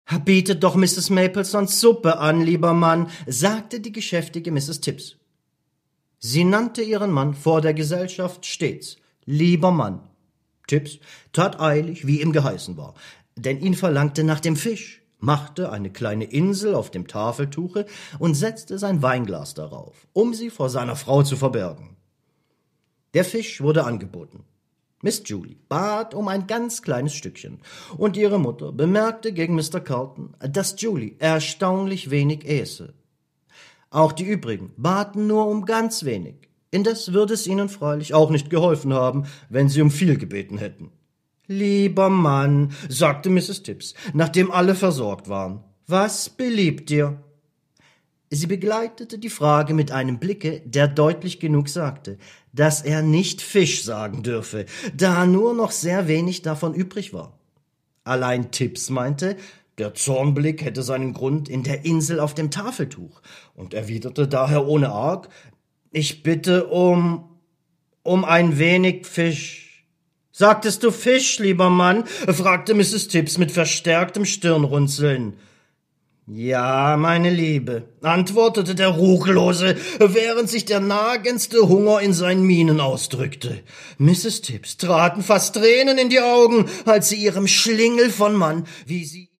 Bietet doch Mrs. Maplesons Suppe an, lieber Mann, sagte die geschäftige Mrs. Tibbs. Sie nannte ihren Mann vor der Gesellschaft stets lieber Mann. Tibbs tat eilig, wie ihm geheißen war, denn ihn verlangte nach dem Fisch, machte eine kleine Insel auf dem Tafeltuche und setzte sein Weinglas darauf, um sie vor seiner Frau zu verbergen. Der Fisch wurde angeboten. Miss Julie bat um ein ganz kleines Stückchen, und ihre Mutter bemerkte gegen Mr. Carlton, dass Julie erstaunlich wenig äße. Auch die übrigen baten nur um ganz wenig. Indes würde es ihnen freilich auch nicht geholfen haben, wenn sie um viel gebeten hätten. »Lieber Mann«, sagte Mrs. Tibbs, nachdem alle versorgt waren, »was beliebt dir?« Sie begleitete die Frage mit einem Blicke, der deutlich genug sagte, dass er nicht Fisch sagen dürfe, da nur noch sehr wenig davon übrig war. Allein Tibbs meinte, der Zornblick hätte seinen Grund in der Insel auf dem Tafeltuch und erwiderte daher ohne Arg, »Ich bitte um ein wenig Fisch.« »Sagtest du Fisch, lieber Mann?« fragte Mrs. Tibbs mit verstärktem Stirnrunzeln. »Ja, meine Liebe«, antwortete der Ruchlose, während sich der nagendste Hunger in seinen Mienen ausdrückte. Mrs. Tibbs traten fast Tränen in die Augen, als sie ihrem Schlingel von Mann, wie sie